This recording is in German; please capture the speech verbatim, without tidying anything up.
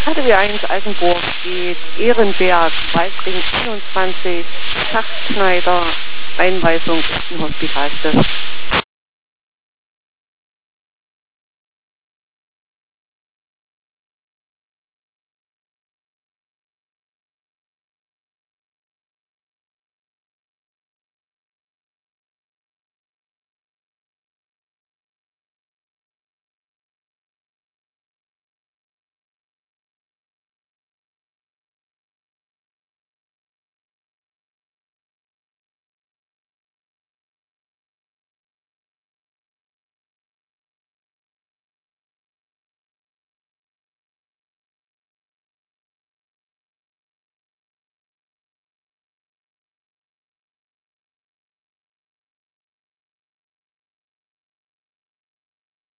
K D W eins Altenburg geht Ehrenberg, Waldring einundzwanzig, Schachtschneider, Einweisung in Hospitalste.